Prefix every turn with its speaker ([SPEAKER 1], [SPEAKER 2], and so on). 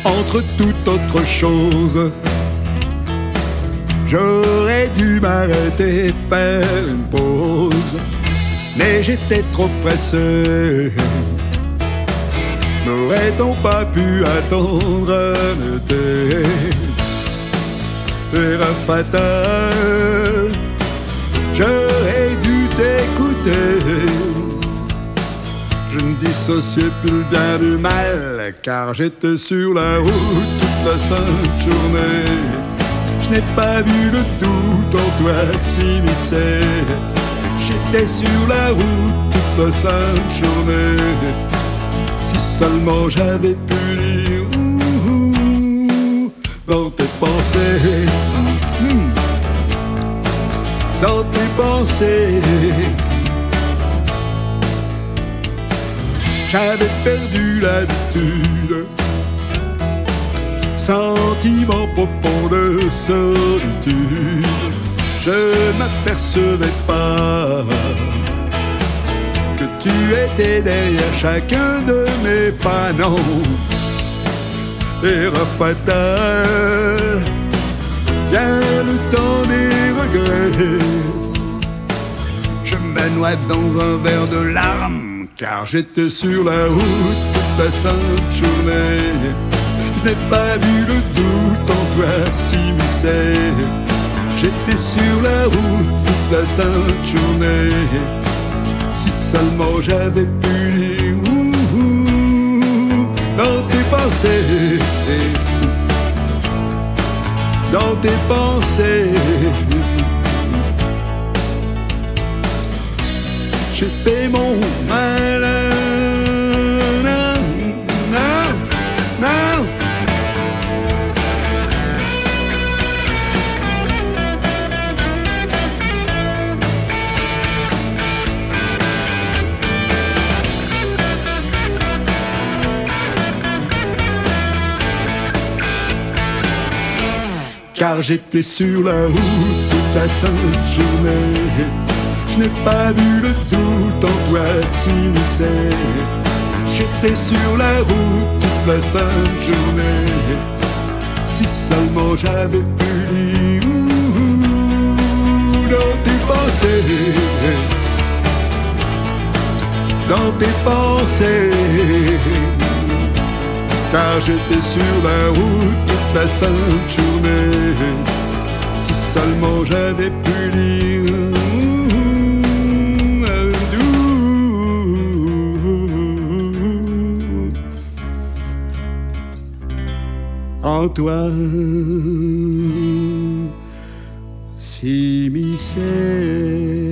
[SPEAKER 1] entre toute autre chose. J'aurais dû m'arrêter, faire une pause, mais j'étais trop pressé. N'aurait-on pas pu attendre un été? Erreur fatale, j'aurais dû t'écouter. Je ne dissociais plus le bien du mal, car j'étais sur la route toute la sainte journée. Je n'ai pas vu le doute en toi s'immiscer. J'étais sur la route toute la sainte journée. Si seulement j'avais pu lire dans tes pensées, dans tes pensées. J'avais perdu l'habitude, sentiment profond de solitude. Je ne m'apercevais pas que tu étais derrière chacun de mes pas. Non, erreur fatale, vient le temps des regrets. Je me noie dans un verre de larmes, car j'étais sur la route toute la sainte journée. Je n'ai pas vu le doute en toi s'immiscer. J'étais sur la route toute la sainte journée. Si seulement j'avais pu lire dans tes pensées, dans tes pensées. J'ai fait mon malin. Car j'étais sur la route toute la sainte journée. Je n'ai pas vu le doute en toi s'immiscer. J'étais sur la route toute la sainte journée. Si seulement j'avais pu lire dans tes pensées, dans tes pensées. Car j'étais sur la route toute la sainte journée. Si seulement j'avais pu lire en toi s'immiscer.